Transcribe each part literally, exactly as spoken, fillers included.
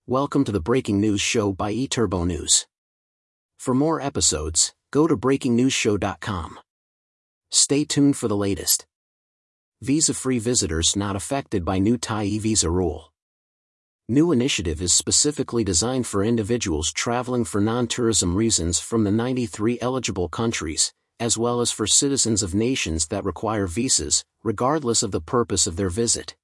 Welcome to the Breaking News Show by eTurbo News. For more episodes, go to breaking news show dot com. Stay tuned for the latest. Visa-free visitors not affected by new Thai e-visa rule. New initiative is specifically designed for individuals traveling for non-tourism reasons from the ninety-three eligible countries, as well as for citizens of nations that require visas, regardless of the purpose of their visit.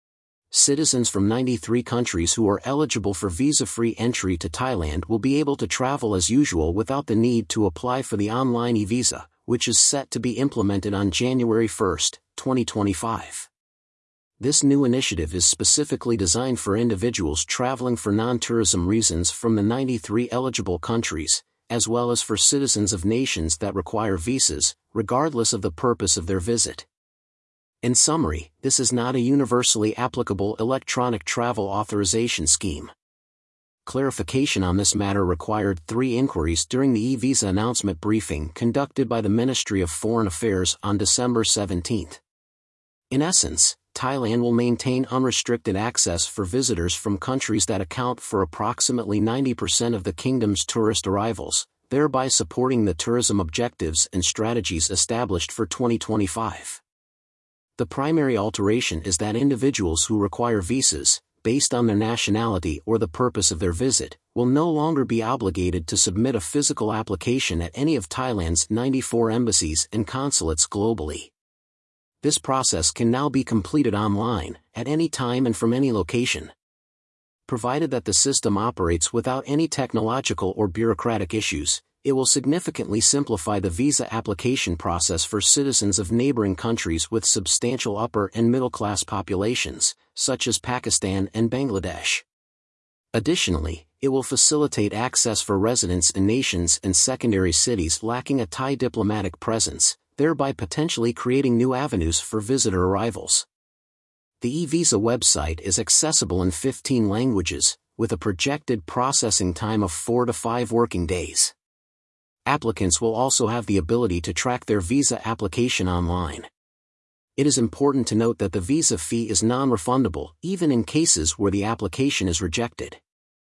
Citizens from ninety-three countries who are eligible for visa-free entry to Thailand will be able to travel as usual without the need to apply for the online e-visa, which is set to be implemented on January first, twenty twenty-five. This new initiative is specifically designed for individuals traveling for non-tourism reasons from the ninety-three eligible countries, as well as for citizens of nations that require visas, regardless of the purpose of their visit. In summary, this is not a universally applicable electronic travel authorization scheme. Clarification on this matter required three inquiries during the e-visa announcement briefing conducted by the Ministry of Foreign Affairs on December seventeenth. In essence, Thailand will maintain unrestricted access for visitors from countries that account for approximately ninety percent of the kingdom's tourist arrivals, thereby supporting the tourism objectives and strategies established for twenty twenty-five. The primary alteration is that individuals who require visas, based on their nationality or the purpose of their visit, will no longer be obligated to submit a physical application at any of Thailand's ninety-four embassies and consulates globally. This process can now be completed online, at any time and from any location. Provided that the system operates without any technological or bureaucratic issues, it will significantly simplify the visa application process for citizens of neighboring countries with substantial upper and middle-class populations, such as Pakistan and Bangladesh. Additionally, it will facilitate access for residents in nations and secondary cities lacking a Thai diplomatic presence, thereby potentially creating new avenues for visitor arrivals. The e-visa website is accessible in fifteen languages, with a projected processing time of four to five working days. Applicants will also have the ability to track their visa application online. It is important to note that the visa fee is non-refundable, even in cases where the application is rejected.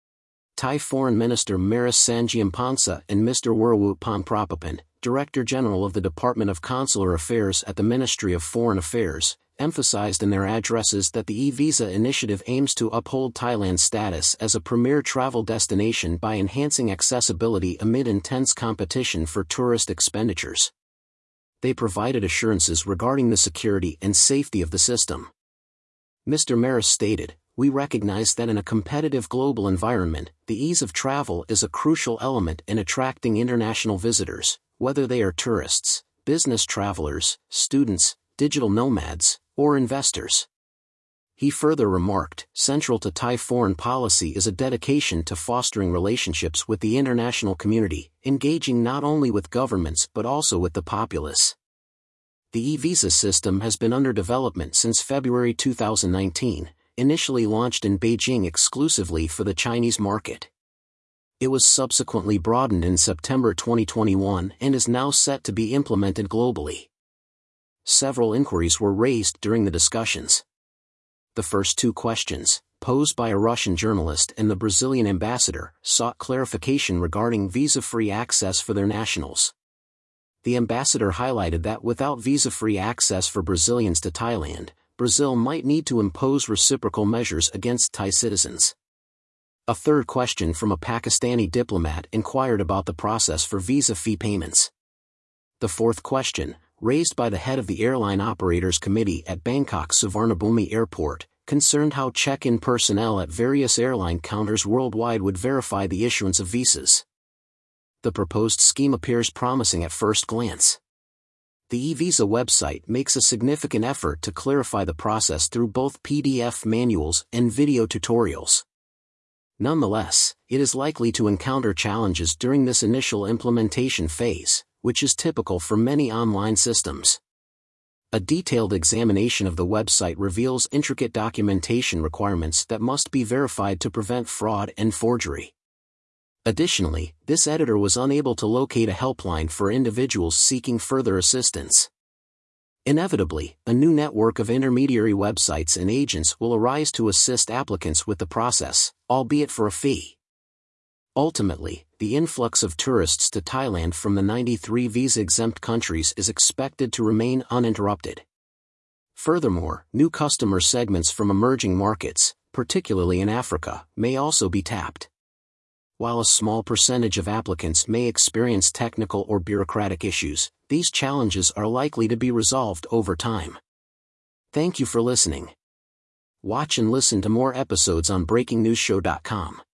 Thai Foreign Minister Maris Sangiampongsa and Mister Werawut Pongprapapan, Director General of the Department of Consular Affairs at the Ministry of Foreign Affairs, emphasized in their addresses that the e-visa initiative aims to uphold Thailand's status as a premier travel destination by enhancing accessibility amid intense competition for tourist expenditures. They provided assurances regarding the security and safety of the system. Mister Maris stated, "We recognize that in a competitive global environment, the ease of travel is a crucial element in attracting international visitors, whether they are tourists, business travelers, students, digital nomads, or investors." He further remarked, "Central to Thai foreign policy is a dedication to fostering relationships with the international community, engaging not only with governments but also with the populace." The e-visa system has been under development since February two thousand nineteen, initially launched in Beijing exclusively for the Chinese market. It was subsequently broadened in September twenty twenty-one and is now set to be implemented globally. Several inquiries were raised during the discussions. The first two questions, posed by a Russian journalist and the Brazilian ambassador, sought clarification regarding visa-free access for their nationals. The ambassador highlighted that without visa-free access for Brazilians to Thailand, Brazil might need to impose reciprocal measures against Thai citizens. A third question from a Pakistani diplomat inquired about the process for visa fee payments. The fourth question, raised by the head of the Airline Operators Committee at Bangkok Suvarnabhumi Airport, concerned how check-in personnel at various airline counters worldwide would verify the issuance of visas. The proposed scheme appears promising at first glance. The e-visa website makes a significant effort to clarify the process through both P D F manuals and video tutorials. Nonetheless, it is likely to encounter challenges during this initial implementation phase, which is typical for many online systems. A detailed examination of the website reveals intricate documentation requirements that must be verified to prevent fraud and forgery. Additionally, this editor was unable to locate a helpline for individuals seeking further assistance. Inevitably, a new network of intermediary websites and agents will arise to assist applicants with the process, albeit for a fee. Ultimately, the influx of tourists to Thailand from the ninety-three visa-exempt countries is expected to remain uninterrupted. Furthermore, new customer segments from emerging markets, particularly in Africa, may also be tapped. While a small percentage of applicants may experience technical or bureaucratic issues, these challenges are likely to be resolved over time. Thank you for listening. Watch and listen to more episodes on breaking news show dot com.